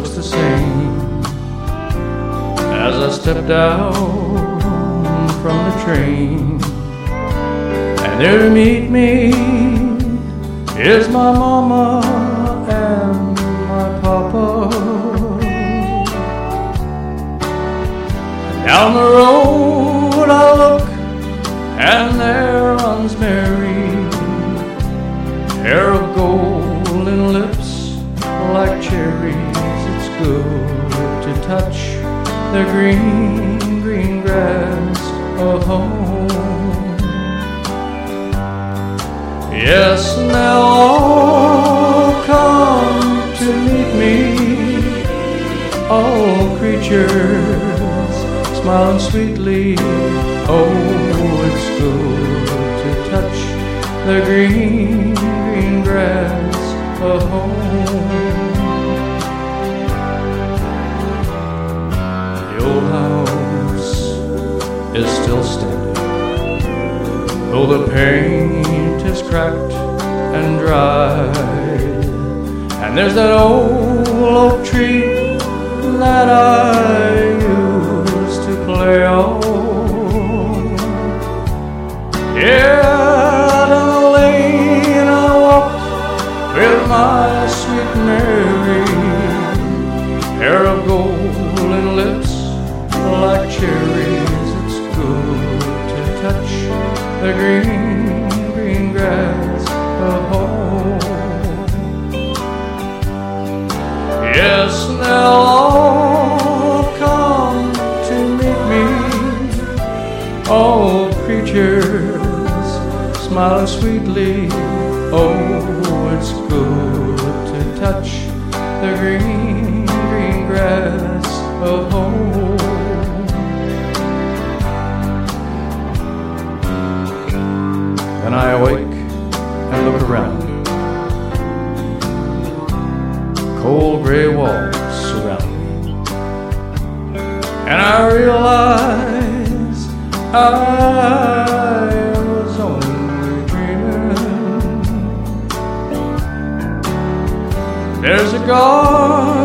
looks the same as I stepped out from the train. And there to meet me is my mama and my papa. Down the road I look, and there runs Mary, hair of golden lips like cherries. It's good to touch the green, green grass of home. Yes, now all come to meet me, all creatures smiling sweetly. Oh, it's good to touch the green, green grass of home. The old house is still standing, though the paint is cracked and dry. And there's that old oak tree that I used to play on. Yeah, down the lane I walked with my sweet Mary, hair of golden lips like cherries. It's good to touch the green, green grass of home. Yes, they'll all come to meet me, all creatures smiling sweetly. Oh, it's good to touch the green, green grass of home. Then I awake and look around. Cold gray walls surround me, and I realize I was only dreaming. There's a garden